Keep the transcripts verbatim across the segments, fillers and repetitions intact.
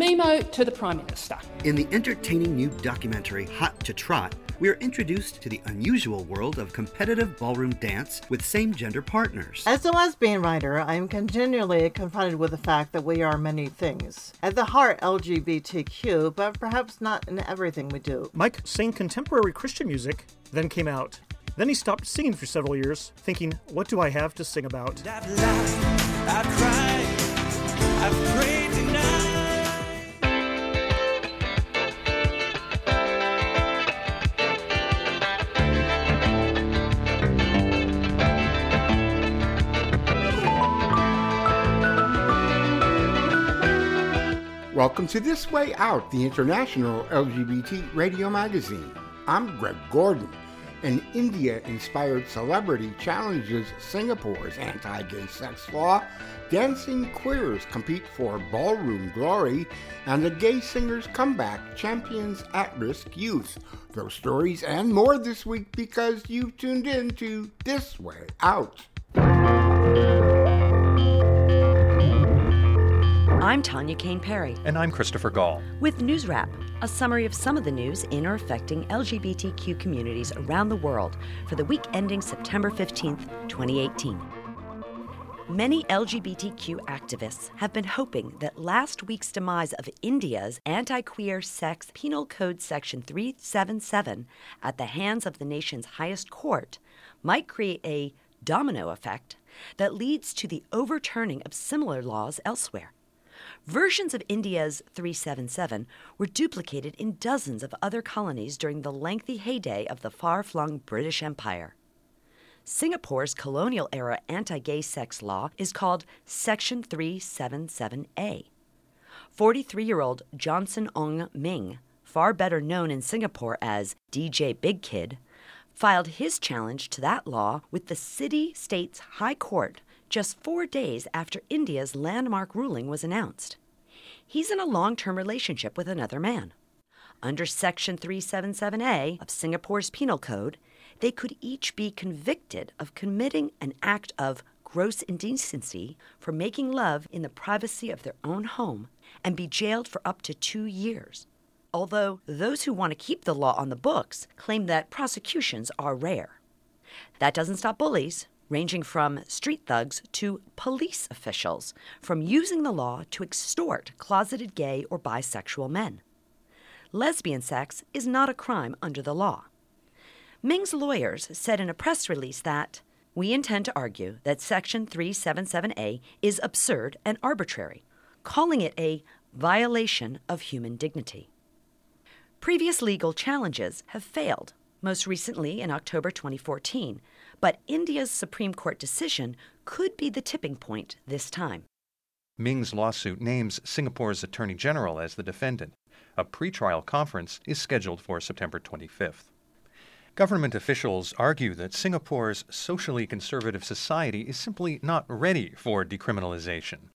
Memo to the Prime Minister. In the entertaining new documentary Hot to Trot, we are introduced to the unusual world of competitive ballroom dance with same-gender partners. As a lesbian writer, I am continually confronted with the fact that we are many things. At the heart, L G B T Q, but perhaps not in everything we do. Mike sang contemporary Christian music, then came out. Then he stopped singing for several years, thinking, what do I have to sing about? I've laughed, I've cried, I've prayed tonight. Welcome to This Way Out, the international L G B T radio magazine. I'm Greg Gordon. An India-inspired celebrity challenges Singapore's anti-gay sex law, dancing queers compete for ballroom glory, and a gay singer's comeback champions at-risk youth. Those stories and more this week because you've tuned in to This Way Out. I'm Tanya Kane Perry. And I'm Christopher Gall. With News Wrap, a summary of some of the news in or affecting L G B T Q communities around the world for the week ending September fifteenth, twenty eighteen. Many L G B T Q activists have been hoping that last week's demise of India's anti-queer sex penal code section three seventy-seven at the hands of the nation's highest court might create a domino effect that leads to the overturning of similar laws elsewhere. Versions of India's three seventy-seven were duplicated in dozens of other colonies during the lengthy heyday of the far-flung British Empire. Singapore's colonial-era anti-gay sex law is called Section three seventy-seven A. forty-three-year-old Johnson Ong Ming, far better known in Singapore as D J Big Kid, filed his challenge to that law with the city-state's High Court just four days after India's landmark ruling was announced. He's in a long-term relationship with another man. Under Section three seventy-seven A of Singapore's Penal Code, they could each be convicted of committing an act of gross indecency for making love in the privacy of their own home and be jailed for up to two years. Although those who want to keep the law on the books claim that prosecutions are rare. That doesn't stop bullies, ranging from street thugs to police officials, from using the law to extort closeted gay or bisexual men. Lesbian sex is not a crime under the law. Ming's lawyers said in a press release that, "We intend to argue that Section three seventy-seven A is absurd and arbitrary, calling it a violation of human dignity." Previous legal challenges have failed, most recently in October twenty fourteen, but India's Supreme Court decision could be the tipping point this time. Ming's lawsuit names Singapore's Attorney General as the defendant. A pretrial conference is scheduled for September twenty-fifth. Government officials argue that Singapore's socially conservative society is simply not ready for decriminalization.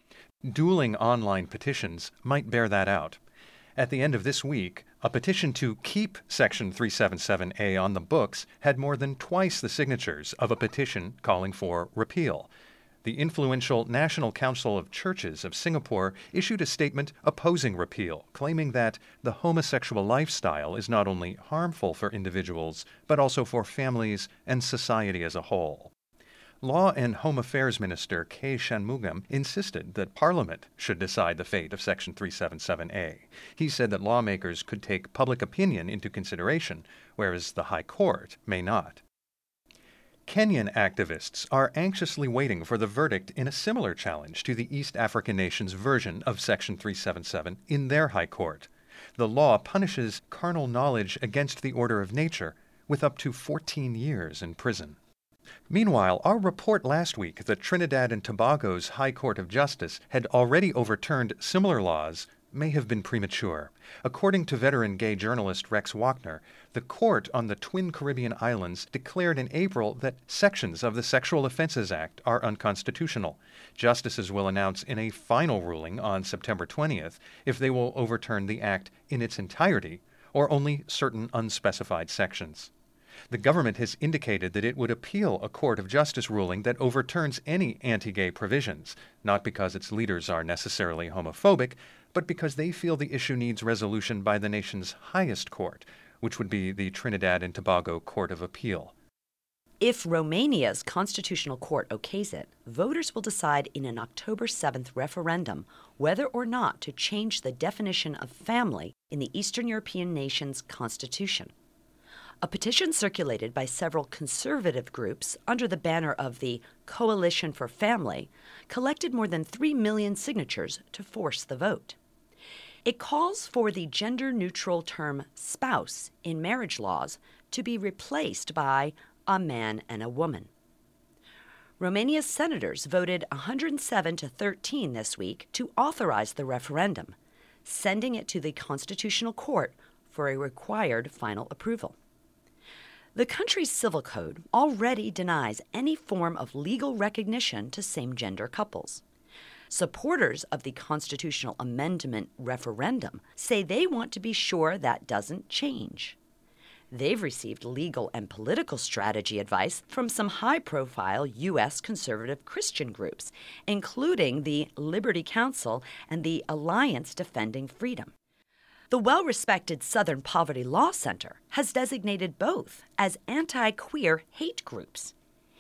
Dueling online petitions might bear that out. At the end of this week, a petition to keep Section three seventy-seven A on the books had more than twice the signatures of a petition calling for repeal. The influential National Council of Churches of Singapore issued a statement opposing repeal, claiming that the homosexual lifestyle is not only harmful for individuals, but also for families and society as a whole. Law and Home Affairs Minister K. Shanmugam insisted that Parliament should decide the fate of Section three seventy-seven A. He said that lawmakers could take public opinion into consideration, whereas the High Court may not. Kenyan activists are anxiously waiting for the verdict in a similar challenge to the East African nation's version of Section three seventy-seven in their High Court. The law punishes carnal knowledge against the order of nature with up to fourteen years in prison. Meanwhile, our report last week that Trinidad and Tobago's High Court of Justice had already overturned similar laws may have been premature. According to veteran gay journalist Rex Wachner, the court on the twin Caribbean islands declared in April that sections of the Sexual Offenses Act are unconstitutional. Justices will announce in a final ruling on September twentieth if they will overturn the act in its entirety or only certain unspecified sections. The government has indicated that it would appeal a Court of Justice ruling that overturns any anti-gay provisions, not because its leaders are necessarily homophobic, but because they feel the issue needs resolution by the nation's highest court, which would be the Trinidad and Tobago Court of Appeal. If Romania's constitutional court okays it, voters will decide in an October seventh referendum whether or not to change the definition of family in the Eastern European nation's constitution. A petition circulated by several conservative groups under the banner of the Coalition for Family collected more than three million signatures to force the vote. It calls for the gender-neutral term spouse in marriage laws to be replaced by a man and a woman. Romania's senators voted one hundred seven to thirteen this week to authorize the referendum, sending it to the Constitutional Court for a required final approval. The country's civil code already denies any form of legal recognition to same-gender couples. Supporters of the constitutional amendment referendum say they want to be sure that doesn't change. They've received legal and political strategy advice from some high-profile U S conservative Christian groups, including the Liberty Counsel and the Alliance Defending Freedom. The well-respected Southern Poverty Law Center has designated both as anti-queer hate groups.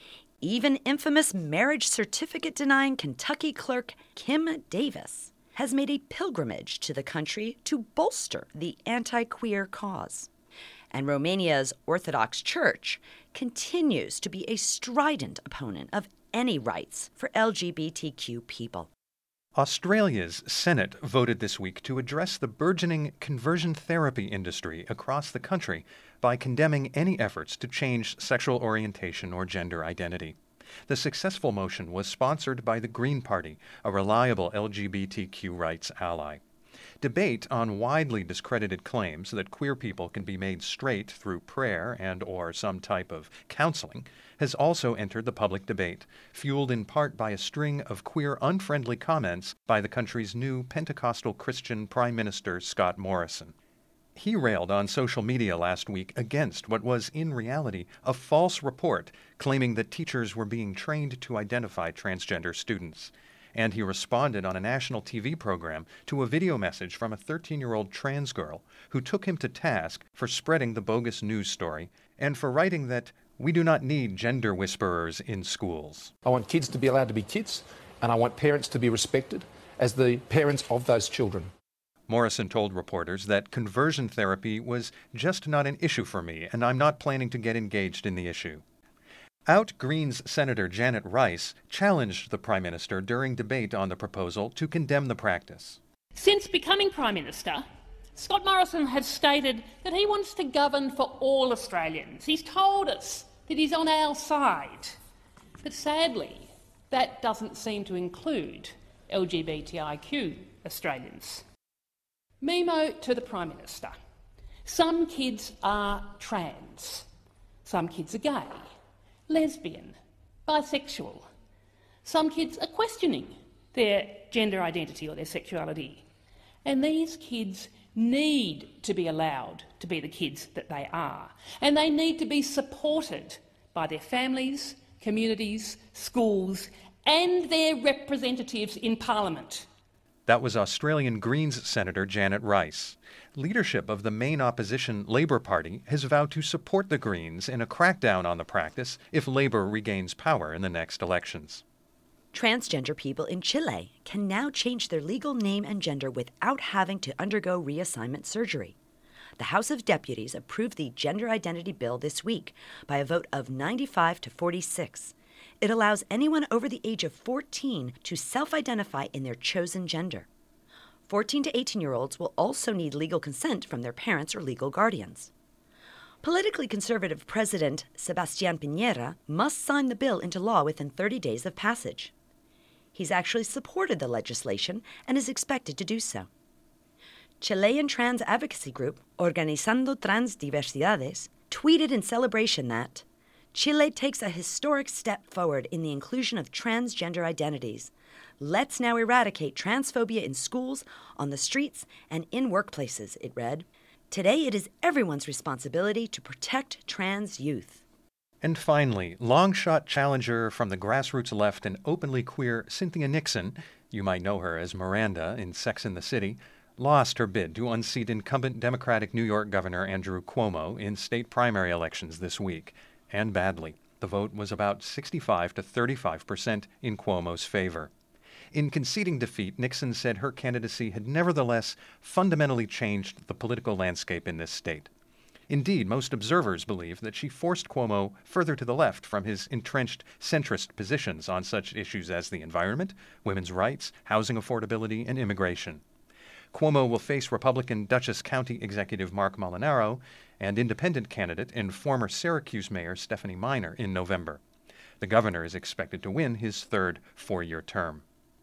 Even infamous marriage certificate-denying Kentucky clerk Kim Davis has made a pilgrimage to the country to bolster the anti-queer cause. And Romania's Orthodox Church continues to be a strident opponent of any rights for L G B T Q people. Australia's Senate voted this week to address the burgeoning conversion therapy industry across the country by condemning any efforts to change sexual orientation or gender identity. The successful motion was sponsored by the Green Party, a reliable L G B T Q rights ally. Debate on widely discredited claims that queer people can be made straight through prayer and or some type of counseling has also entered the public debate, fueled in part by a string of queer-unfriendly comments by the country's new Pentecostal Christian Prime Minister Scott Morrison. He railed on social media last week against what was in reality a false report claiming that teachers were being trained to identify transgender students. And he responded on a national T V program to a video message from a thirteen-year-old trans girl who took him to task for spreading the bogus news story and for writing that we do not need gender whisperers in schools. I want kids to be allowed to be kids, and I want parents to be respected as the parents of those children. Morrison told reporters that conversion therapy was just not an issue for me, and I'm not planning to get engaged in the issue. Out Greens Senator Janet Rice challenged the Prime Minister during debate on the proposal to condemn the practice. Since becoming Prime Minister, Scott Morrison has stated that he wants to govern for all Australians. He's told us that he's on our side. But sadly, that doesn't seem to include L G B T I Q Australians. Memo to the Prime Minister. Some kids are trans. Some kids are gay, lesbian, bisexual. Some kids are questioning their gender identity or their sexuality. And these kids need to be allowed to be the kids that they are. And they need to be supported by their families, communities, schools, and their representatives in Parliament. That was Australian Greens Senator Janet Rice. Leadership of the main opposition Labour Party has vowed to support the Greens in a crackdown on the practice if Labour regains power in the next elections. Transgender people in Chile can now change their legal name and gender without having to undergo reassignment surgery. The House of Deputies approved the gender identity bill this week by a vote of ninety-five to forty-six. It allows anyone over the age of fourteen to self-identify in their chosen gender. fourteen to eighteen-year-olds will also need legal consent from their parents or legal guardians. Politically conservative President Sebastián Piñera must sign the bill into law within thirty days of passage. He's actually supported the legislation and is expected to do so. Chilean trans advocacy group Organizando Transdiversidades tweeted in celebration that Chile takes a historic step forward in the inclusion of transgender identities. Let's now eradicate transphobia in schools, on the streets, and in workplaces, it read. Today it is everyone's responsibility to protect trans youth. And finally, long-shot challenger from the grassroots left and openly queer Cynthia Nixon, you might know her as Miranda in Sex and the City, lost her bid to unseat incumbent Democratic New York Governor Andrew Cuomo in state primary elections this week, and badly. The vote was about sixty-five to thirty-five percent in Cuomo's favor. In conceding defeat, Nixon said her candidacy had nevertheless fundamentally changed the political landscape in this state. Indeed, most observers believe that she forced Cuomo further to the left from his entrenched centrist positions on such issues as the environment, women's rights, housing affordability, and immigration. Cuomo will face Republican Dutchess County Executive Mark Molinaro and independent candidate and former Syracuse Mayor Stephanie Miner in November. The governor is expected to win his third four-year term.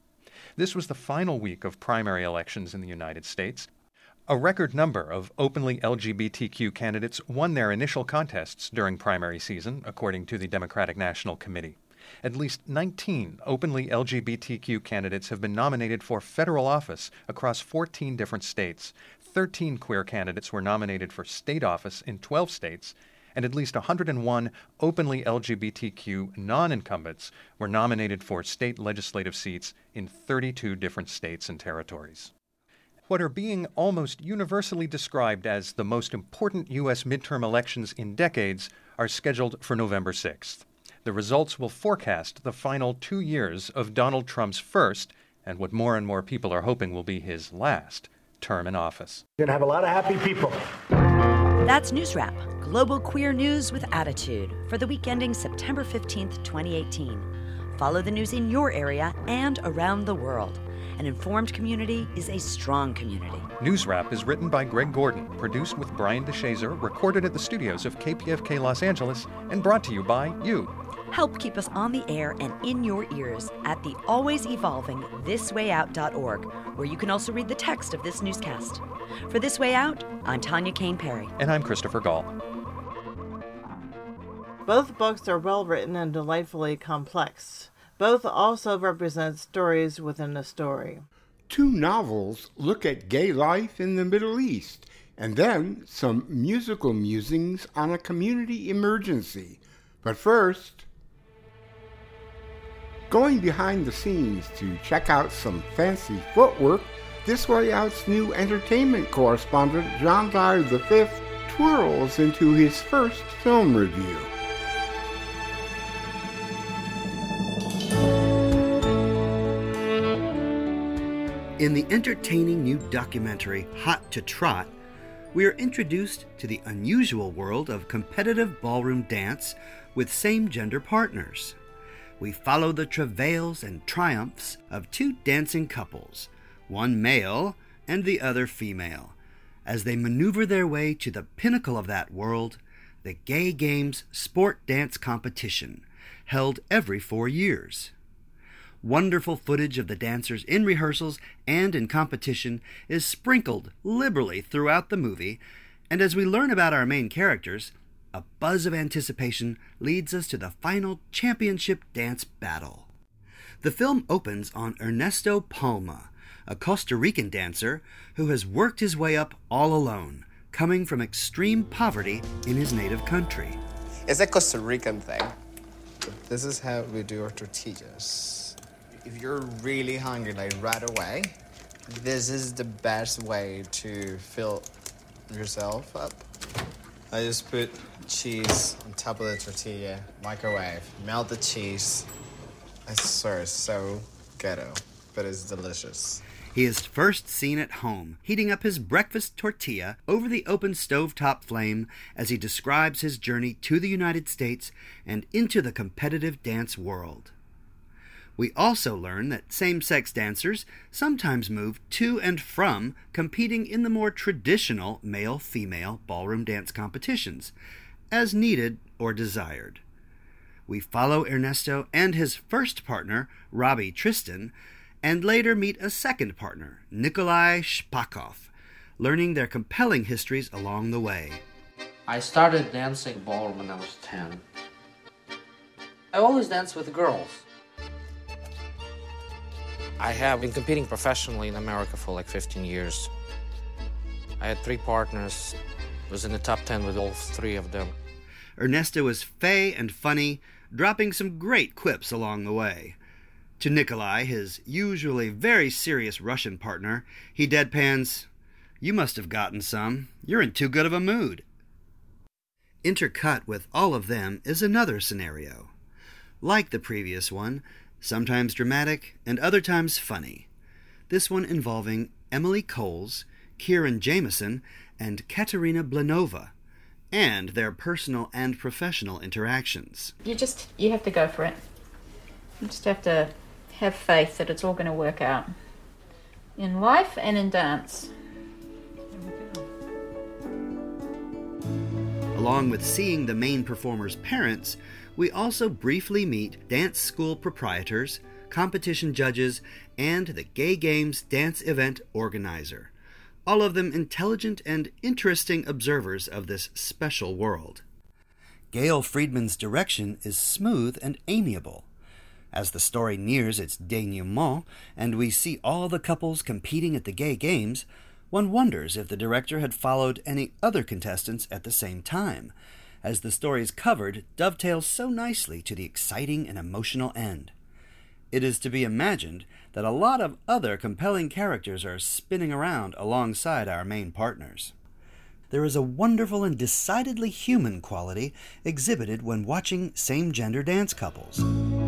This was the final week of primary elections in the United States. A record number of openly L G B T Q candidates won their initial contests during primary season, according to the Democratic National Committee. At least nineteen openly L G B T Q candidates have been nominated for federal office across fourteen different states. thirteen queer candidates were nominated for state office in twelve states, and at least one hundred one openly L G B T Q non-incumbents were nominated for state legislative seats in thirty-two different states and territories. What are being almost universally described as the most important U S midterm elections in decades are scheduled for November sixth. The results will forecast the final two years of Donald Trump's first, and what more and more people are hoping will be his last, term in office. You're going to have a lot of happy people. That's News Wrap, global queer news with attitude, for the week ending September fifteenth, twenty eighteen. Follow the news in your area and around the world. An informed community is a strong community. News Wrap is written by Greg Gordon, produced with Brian DeShazer, recorded at the studios of K P F K Los Angeles, and brought to you by you. Help keep us on the air and in your ears at the always evolving this way out dot org, where you can also read the text of this newscast. For This Way Out, I'm Tanya Kane Perry. And I'm Christopher Gall. Both books are well written and delightfully complex. Both also represent stories within a story. Two novels look at gay life in the Middle East, and then some musical musings on a community emergency. But first, going behind the scenes to check out some fancy footwork, This Way Out's new entertainment correspondent, John Dyer the fifth, twirls into his first film review. In the entertaining new documentary Hot to Trot, we are introduced to the unusual world of competitive ballroom dance with same-gender partners. We follow the travails and triumphs of two dancing couples, one male and the other female, as they maneuver their way to the pinnacle of that world, the Gay Games sport dance competition, held every four years. Wonderful footage of the dancers in rehearsals and in competition is sprinkled liberally throughout the movie, and as we learn about our main characters, a buzz of anticipation leads us to the final championship dance battle. The film opens on Ernesto Palma, a Costa Rican dancer who has worked his way up all alone, coming from extreme poverty in his native country. It's a Costa Rican thing. This is how we do our tortillas. If you're really hungry, like right away, this is the best way to fill yourself up. I just put cheese on top of the tortilla, microwave, melt the cheese. I swear it's so ghetto, but it's delicious. He is first seen at home, heating up his breakfast tortilla over the open stovetop flame as he describes his journey to the United States and into the competitive dance world. We also learn that same-sex dancers sometimes move to and from competing in the more traditional male-female ballroom dance competitions, as needed or desired. We follow Ernesto and his first partner, Robbie Tristan, and later meet a second partner, Nikolai Shpakov, learning their compelling histories along the way. I started dancing ballroom when I was ten. I always danced with girls. I have been competing professionally in America for like fifteen years. I had three partners, was in the top ten with all three of them. Ernesto is fey and funny, dropping some great quips along the way. To Nikolai, his usually very serious Russian partner, he deadpans, "You must have gotten some. You're in too good of a mood." Intercut with all of them is another scenario. Like the previous one, sometimes dramatic and other times funny. This one involving Emily Coles, Kieran Jameson, and Katerina Blanova, and their personal and professional interactions. You just, you have to go for it. You just have to have faith that it's all going to work out. In life and in dance. Along with seeing the main performer's parents, we also briefly meet dance school proprietors, competition judges, and the Gay Games dance event organizer. All of them intelligent and interesting observers of this special world. Gail Friedman's direction is smooth and amiable. As the story nears its denouement and we see all the couples competing at the Gay Games, one wonders if the director had followed any other contestants at the same time, as the stories covered dovetail so nicely to the exciting and emotional end. It is to be imagined that a lot of other compelling characters are spinning around alongside our main partners. There is a wonderful and decidedly human quality exhibited when watching same-gender dance couples.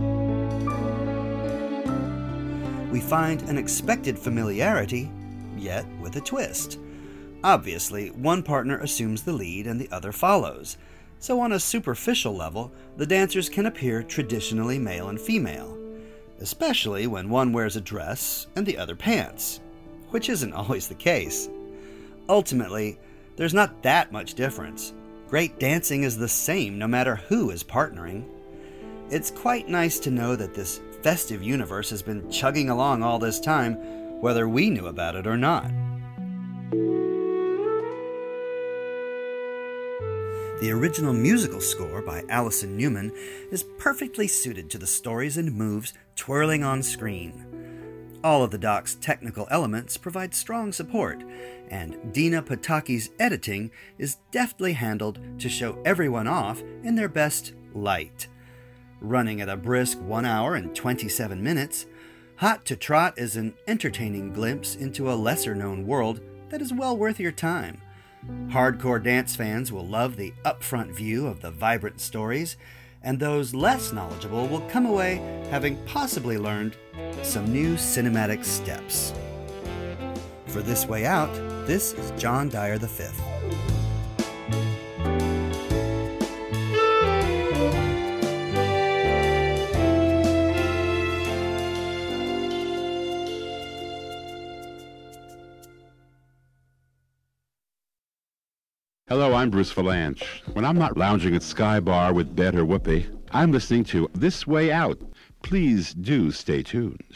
We find an expected familiarity, yet with a twist. Obviously, one partner assumes the lead and the other follows, so on a superficial level, the dancers can appear traditionally male and female, especially when one wears a dress and the other pants, which isn't always the case. Ultimately, there's not that much difference. Great dancing is the same no matter who is partnering. It's quite nice to know that this festive universe has been chugging along all this time, whether we knew about it or not. The original musical score by Alison Newman is perfectly suited to the stories and moves twirling on screen. All of the doc's technical elements provide strong support, and Dina Pataki's editing is deftly handled to show everyone off in their best light. Running at a brisk one hour and twenty-seven minutes, Hot to Trot is an entertaining glimpse into a lesser-known world that is well worth your time. Hardcore dance fans will love the upfront view of the vibrant stories, and those less knowledgeable will come away having possibly learned some new cinematic steps. For This Way Out, this is John Dyer the fifth. Hello, I'm Bruce Valanche. When I'm not lounging at Sky Bar with Bet or Whoopi, I'm listening to This Way Out. Please do stay tuned.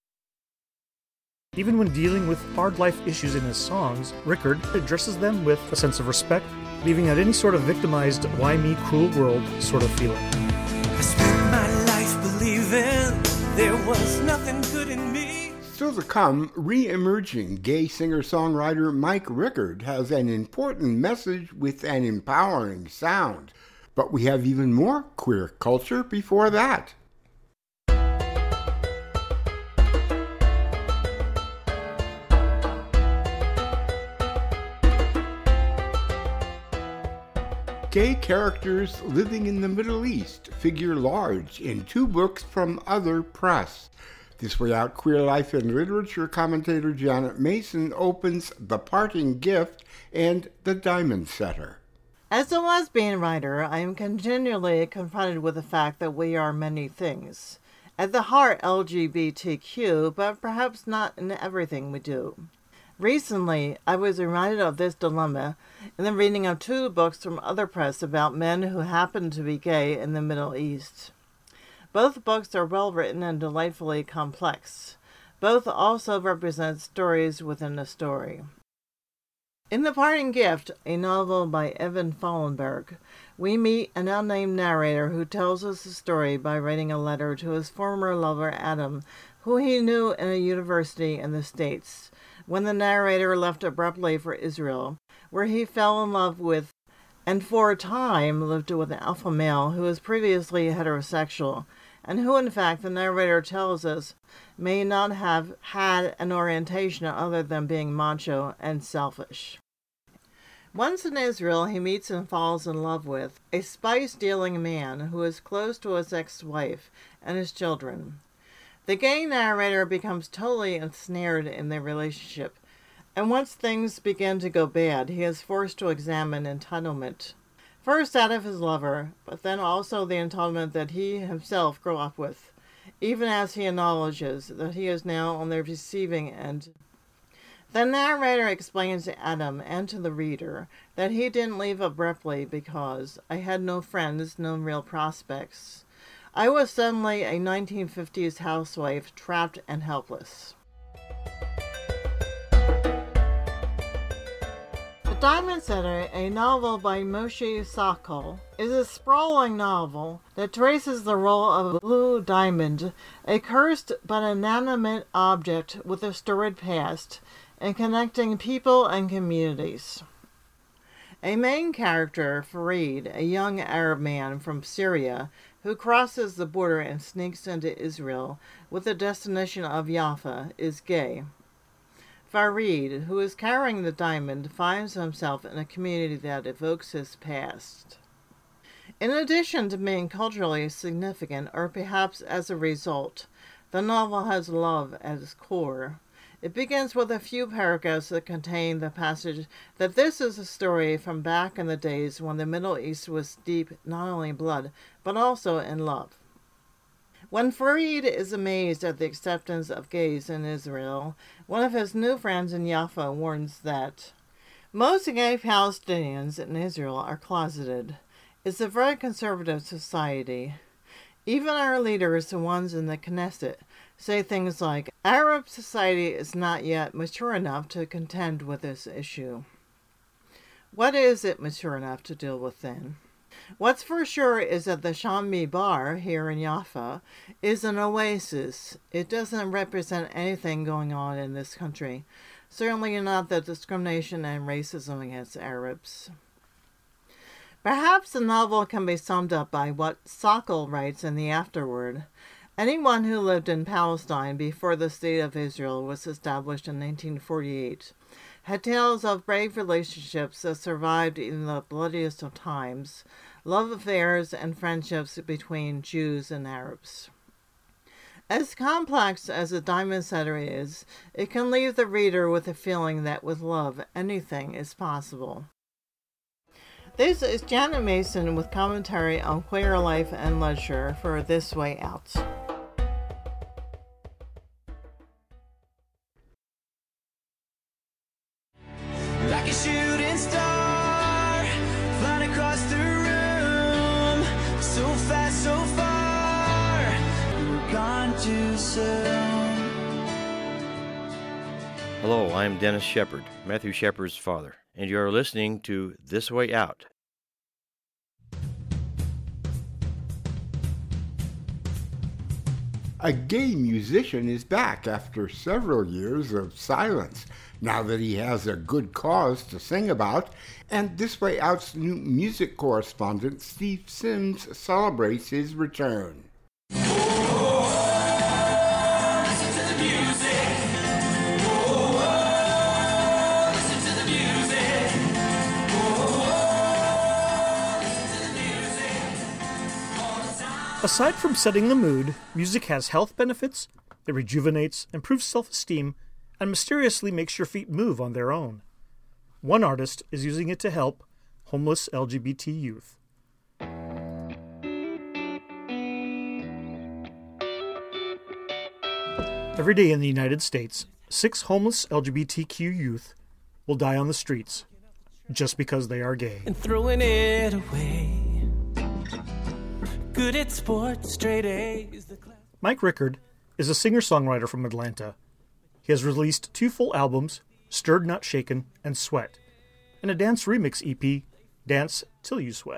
Even when dealing with hard life issues in his songs, Rickard addresses them with a sense of respect, leaving out any sort of victimized, why me, cruel world sort of feeling. I spent my life believing there was nothing good in me. Still to come, re-emerging gay singer-songwriter Mike Rickard has an important message with an empowering sound. But we have even more queer culture before that. Gay characters living in the Middle East figure large in two books from Other Press. This Way Out Queer Life and Literature commentator Janet Mason opens The Parting Gift and The Diamond Setter. As a lesbian writer, I am continually confronted with the fact that we are many things. At the heart, L G B T Q, but perhaps not in everything we do. Recently, I was reminded of this dilemma in the reading of two books from Other Press about men who happen to be gay in the Middle East. Both books are well written and delightfully complex. Both also represent stories within a story. In The Parting Gift, a novel by Evan Fallenberg, we meet an unnamed narrator who tells us the story by writing a letter to his former lover Adam, who he knew in a university in the States, when the narrator left abruptly for Israel, where he fell in love with and for a time lived with an alpha male who was previously heterosexual, and who, in fact, the narrator tells us, may not have had an orientation other than being macho and selfish. Once in Israel, he meets and falls in love with a spice-dealing man who is close to his ex-wife and his children. The gay narrator becomes totally ensnared in their relationship, and once things begin to go bad, he is forced to examine entitlement. First that of his lover, but then also the entitlement that he himself grew up with, even as he acknowledges that he is now on the receiving end. The narrator explains to Adam and to the reader that he didn't leave abruptly because I had no friends, no real prospects. I was suddenly a nineteen fifties housewife, trapped and helpless. The Diamond Setter, a novel by Moshe Sokol, is a sprawling novel that traces the role of Blue Diamond, a cursed but inanimate object with a storied past, in connecting people and communities. A main character, Farid, a young Arab man from Syria, who crosses the border and sneaks into Israel with the destination of Jaffa, is gay. Farid, who is carrying the diamond, finds himself in a community that evokes his past. In addition to being culturally significant, or perhaps as a result, the novel has love at its core. It begins with a few paragraphs that contain the passage that this is a story from back in the days when the Middle East was steeped not only in blood, but also in love. When Farid is amazed at the acceptance of gays in Israel, one of his new friends in Jaffa warns that most gay Palestinians in Israel are closeted. It's a very conservative society. Even our leaders, the ones in the Knesset, say things like, Arab society is not yet mature enough to contend with this issue. What is it mature enough to deal with then? What's for sure is that the Shammi Bar here in Jaffa is an oasis. It doesn't represent anything going on in this country, certainly not the discrimination and racism against Arabs. Perhaps the novel can be summed up by what Sokol writes in the afterword. Anyone who lived in Palestine before the State of Israel was established in nineteen forty-eight had tales of brave relationships that survived in the bloodiest of times, love affairs and friendships between Jews and Arabs. As complex as The Diamond Setter is, it can leave the reader with a feeling that with love, anything is possible. This is Janet Mason with commentary on queer life and leisure for This Way Out. Like a shooting star, flying across the room, so fast, so far, we're gone too soon. Hello, I'm Dennis Shepard, Matthew Shepard's father, and you're listening to This Way Out. A gay musician is back after several years of silence, now that he has a good cause to sing about, and This Way Out's new music correspondent, Steve Sims, celebrates his return. Aside from setting the mood, music has health benefits, it rejuvenates, improves self-esteem, and mysteriously makes your feet move on their own. One artist is using it to help homeless L G B T youth. Every day in the United States, six homeless L G B T Q youth will die on the streets just because they are gay. And throwing it away. Good at sports, straight A's. The class. Mike Rickard is a singer-songwriter from Atlanta. He has released two full albums, Stirred Not Shaken and Sweat, and a dance remix E P, Dance Till You Sweat.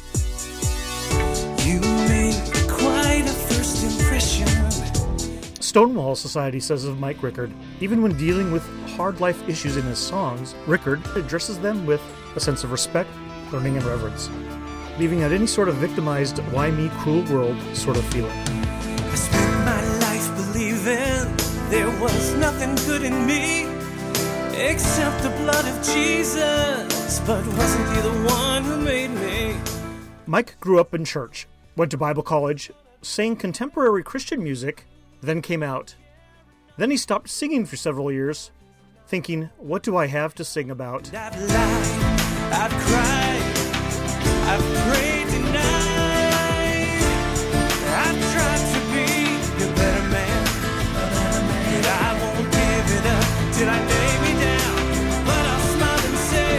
You make quite a first impression. Stonewall Society says of Mike Rickard, even when dealing with hard life issues in his songs, Rickard addresses them with a sense of respect, learning and reverence, leaving out any sort of victimized, why me, cruel world sort of feeling. I spent my life believing there was nothing good in me except the blood of Jesus, but wasn't he the one who made me? Mike grew up in church, went to Bible college, sang contemporary Christian music, then came out. Then he stopped singing for several years, thinking, what do I have to sing about? I've lied, I've cried, I've prayed tonight, I've tried to be a better man, but I won't give it up till I lay me down, but I'll smile and say,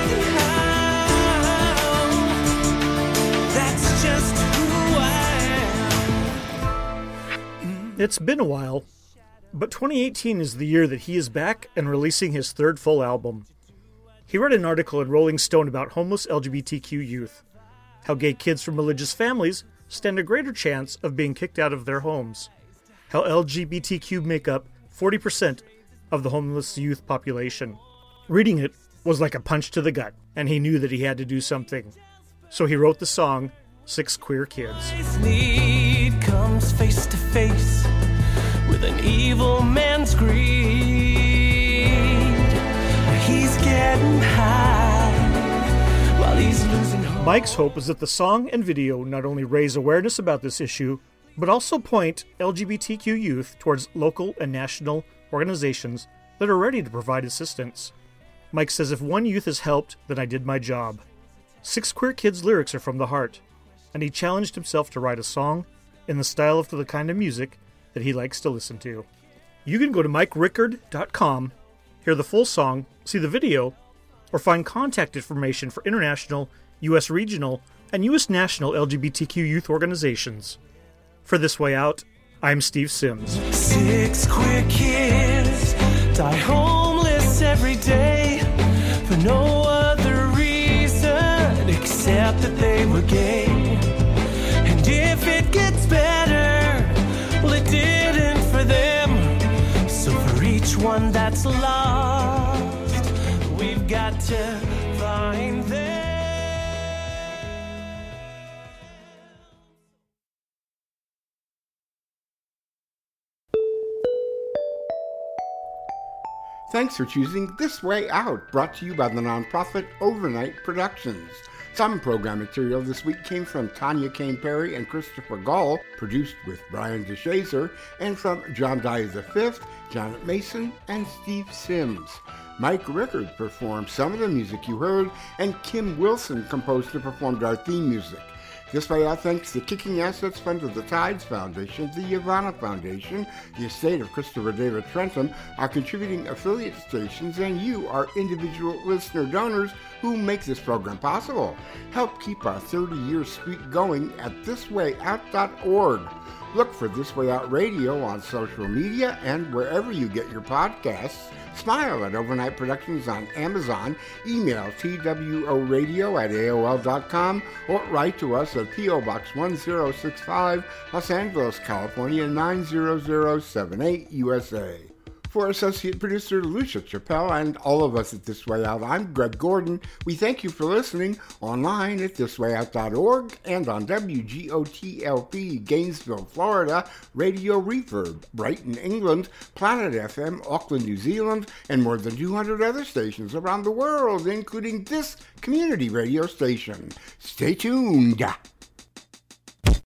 anyhow, that's just who I am. It's been a while, but twenty eighteen is the year that he is back and releasing his third full album. He read an article in Rolling Stone about homeless L G B T Q youth, how gay kids from religious families stand a greater chance of being kicked out of their homes, how L G B T Q make up forty percent of the homeless youth population. Reading it was like a punch to the gut, and he knew that he had to do something. So he wrote the song, Six Queer Kids. His need comes face to face with an evil man's greed. He's getting high while he's losing hope. Mike's hope is that the song and video not only raise awareness about this issue, but also point L G B T Q youth towards local and national organizations that are ready to provide assistance. Mike says, if one youth is helped, then I did my job. Six Queer Kids lyrics are from the heart, and he challenged himself to write a song in the style of the kind of music that he likes to listen to. You can go to mike rickard dot com, hear the full song, see the video, or find contact information for international, U S regional, and U S national L G B T Q youth organizations. For This Way Out, I'm Steve Sims. Six queer kids die homeless every day for no other reason except that they were gay. And if it gets better, well, it didn't for them. So for each one that's lost, we've got to find them. Thanks for choosing This Way Out, brought to you by the nonprofit Overnight Productions. Some program material this week came from Tanya Kane Perry and Christopher Gall, produced with Brian DeShazer, and from John Dyer the fifth, Janet Mason, and Steve Sims. Mike Rickard performed some of the music you heard, and Kim Wilson composed and performed our theme music. This Way Out thanks the Kicking Assets Fund of the Tides Foundation, the Yavana Foundation, the estate of Christopher David Trentham, our contributing affiliate stations, and you, our individual listener donors who make this program possible. Help keep our thirty-year streak going at this way out dot org. Look for This Way Out Radio on social media and wherever you get your podcasts. Smile at Overnight Productions on Amazon. Email T W O radio at A O L dot com or write to us at P O Box one zero six five, Los Angeles, California nine zero zero seven eight, U S A. For associate producer Lucia Chappelle and all of us at This Way Out, I'm Greg Gordon. We thank you for listening online at this way out dot org and on W G O T L P, Gainesville, Florida, Radio Reverb, Brighton, England, Planet F M, Auckland, New Zealand, and more than two hundred other stations around the world, including this community radio station. Stay tuned.